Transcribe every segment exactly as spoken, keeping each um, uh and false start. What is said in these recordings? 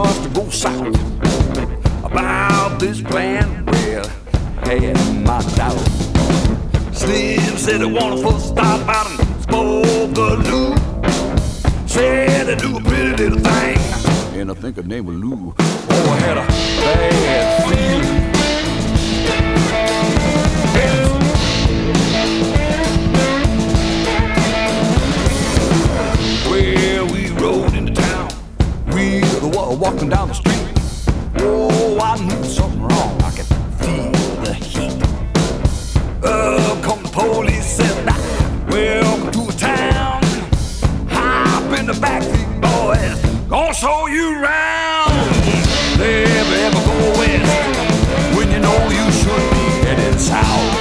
wants to go south. About this plan, well, had my doubt. Slim said he wanted for a stop out and smoke a loop. Said I do a pretty little thing, and I think her name was Lou. Oh, I had a bad feeling. Well, we rode into town. We were walking down the street. Oh, I knew something wrong. I could feel the heat. Up come the police and I, welcome to a town. Hop in the backseat, boys, gonna show you around. Never ever go west when you know you should be headed south.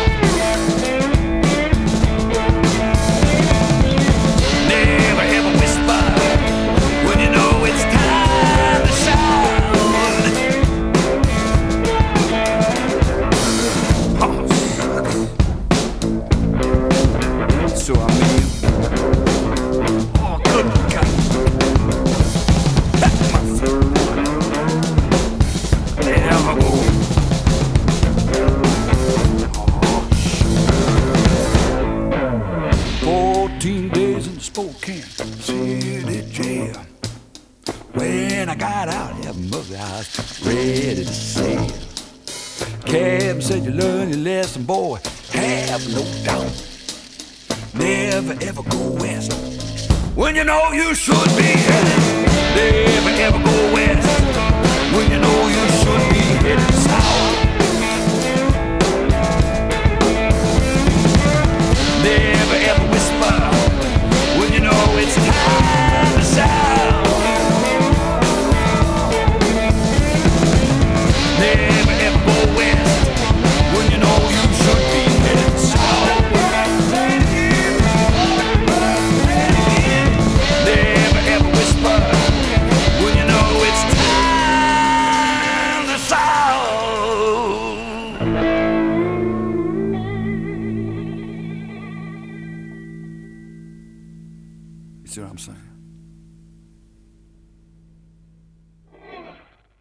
Never ever whisper when you know it's time to shout. So I mean, oh good God, that must never go. Fourteen days in Spokane City jail. When I got out, yeah, mother, I was ready to sail. Captain said you learn your lesson, boy, have no doubt. Never ever go west when you know you should be headed. Never ever go west when you know you should be headed south. Never ever whisper when you know it's time to shout. Never ever go west when you know you should be headed south. Never ever whisper when you know it's time to shout. You see what I'm saying?